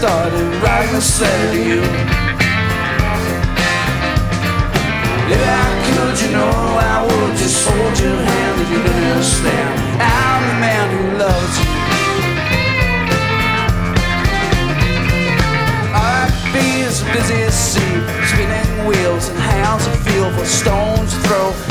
started writing this letter to you. If I could, you know, I would just hold your hand and you'd understand. I'm the man who loves you. Be as busy as sea, spinning wheels and hands that feel for stones to throw.